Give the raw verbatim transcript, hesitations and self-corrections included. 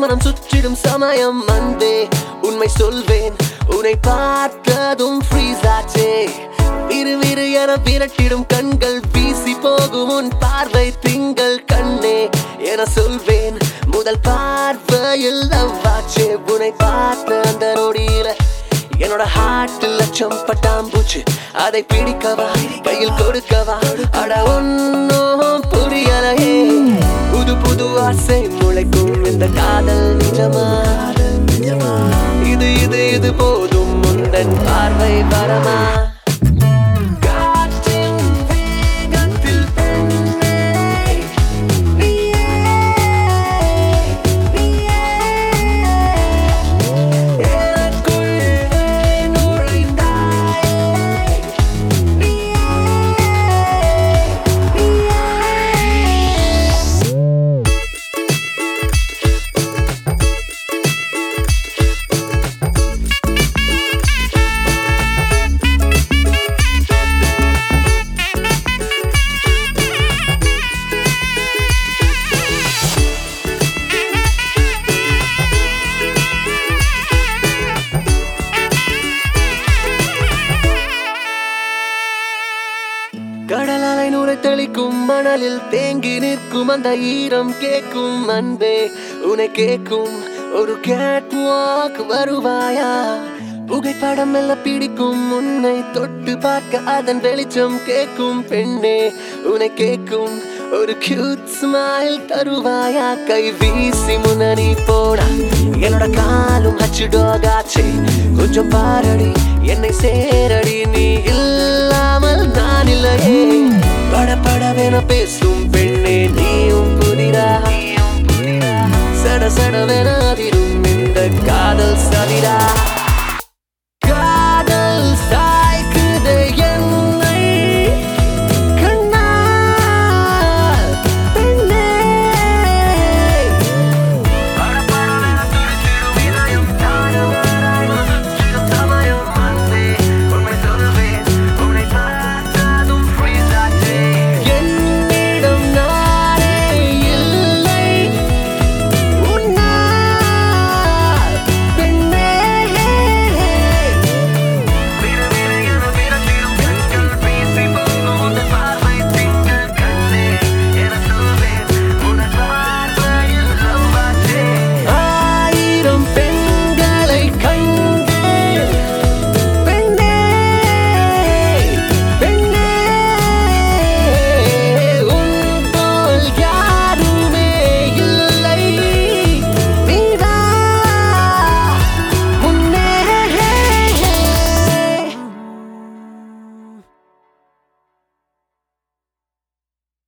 மனம் சுற்றிடும் சமயம் அன்பே உண்மை சொல்வேன் உன்னை பார்த்ததும் ஃப்ரீஸ் ஆச்சே விறு விறு என விரட்டிடும் கண்கள் வீசி போகும் உன் பார்வை திங்கள் கண்ணே என சொல்வேன் முதல் பார்வையில் லவ்வாச்சே உன்னை பார்த்த அந்த நொடியில என்னோட ஹார்ட் லட்சம் பட்டாம்பூச்சு அதை பிடிக்கவா கையில் கொடுக்கவா அட ஒன்னும் புரியலையே புது புது ஆசை முளைக்கும் இந்த காதல் நிஜமா இது இது இது போதும் முந்தன் பார்வை வரமா கடலாலை நூலை தெளிக்கும் மணலில் தேங்கி நிற்கும் அந்த ஈரம் கேட்கும் அன்பே உன்னை கேட்கும் ஒரு கேட் வாக் வருவாயா புகைப்படம் எல்லாம் பிடிக்கும் உன்னை தொட்டு பார்க்க அதன் வெளிச்சம் கேட்கும் பெண்ணே உன்னை கேட்கும் ஒரு கியூட் ஸ்மைல் தருவாயா கை வீசி முன்னணி போடா என்னோட காலும் ஹச்சு டாகாச்சே கொஞ்சம் பாரடி என்னை சேரடி நீ இல்லாமல் நான் இல்லையே பட படவென பேசும் பெண்ணே நீயும் புதிரா சட சடவென அதிரும் இந்த காதல் சதிரா